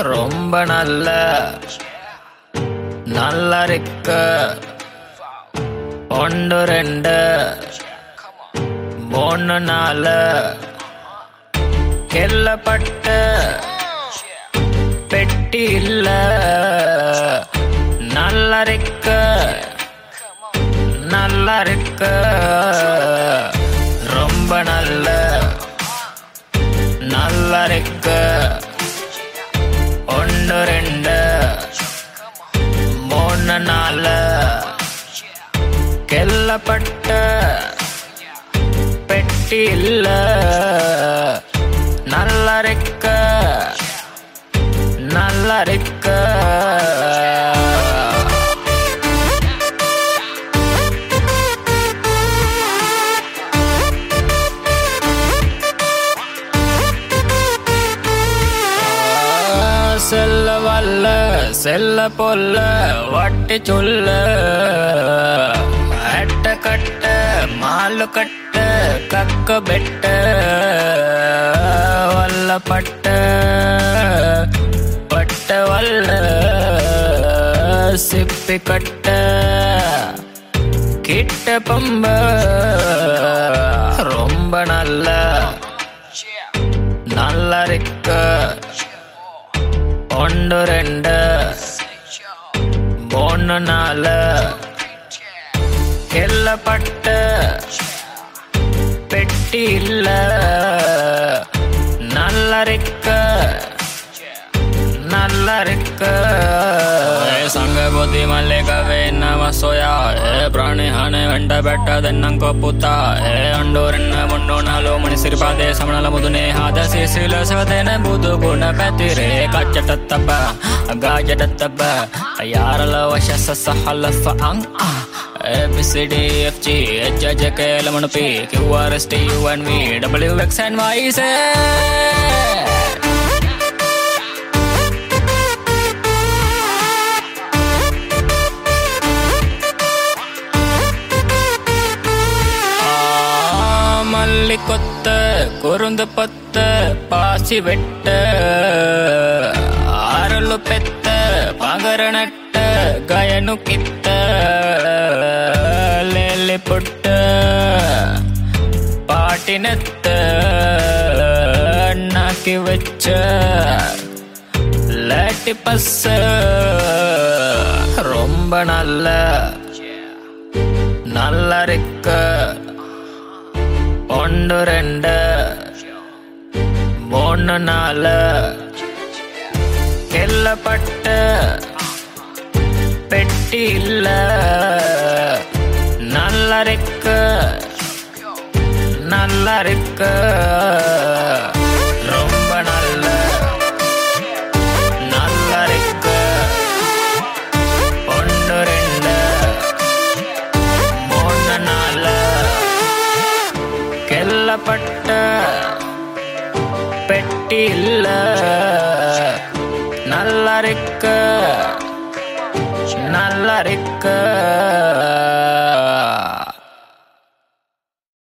ரொம்ப நல்ல நல்ல ஒன்று ரெண்டு மூணு நாலு கெல்லப்பட்ட பெட்டி இல்ல நல்லா இருக்கு ரொம்ப நல்லா இருக்கு ஒன்று ரெண்டு மூணு நாலு கெல்லப்பட்ட பெட்டி இல்ல நல்லா இருக்கு செல்ல வல்ல செல்ல பொல்ல வட்டி சொல்ல அட்ட கட்ட மாலு கட்ட கக்க பெட்ட வல்ல பட்ட வல்ல சிப்பி கட்ட கிட்ட பம்ப ரொம்ப நல்லா இருக்கு ஒன்று ரெண்டு மூணு நாலு கெல்லப்பட்ட பெட்டி இல்ல நல்லா இருக்கு ಸಂಘ ಬುದ್ಧಿ ಮಲ್ಲಿಕವೇ ನವ ಸೋಯ ಪ್ರಾಣಿ ಹಾನೆ ವೆಂಟ ಬೆಟ್ಟದೆನ್ನಂಕೊ ಪುತ್ತ ಅಂಡೋರೆನ್ನ ಮುಂಡು ನಾಲು ಮಣಿಸಿರ್ಪಾದೆ ಸಮಣಲ ಮುದುನೆ ಹಾದ ಸಿಸಿಲ ಸವದೇನ ಬುದು ಗುಣ ಪತಿರೆ ಕಚ್ಚಟತ್ತಬ್ಬ ಗಾಜಟತ್ತಬ್ಬ ಯಾರಲ ವಶ ಸಹಲ ಫಂಗ್ ABCDFG HJK Lemon P QRST UNV WX and YZ மல்லி கொத்த குறுந்து பத்த பாசி வெட்ட ஆரலு பெத்த பகர நட்ட கயனு கித்த லேலி புட்ட பாட்டினத்த நாக்கி வச்ச லேட்டி பஸ்ஸ ரொம்ப நல்லா இருக்கு ஒன்று ரெண்டு மூணு நாலு கெல்லப்பட்ட பெட்டி இல்ல நல்லா இருக்கு ரொம்ப நல்லா இருக்கு ஒன்று ரெண்டு மூணு நாலு கெல்லப்பட்ட பெட்டி இல்ல நல்லா இருக்கு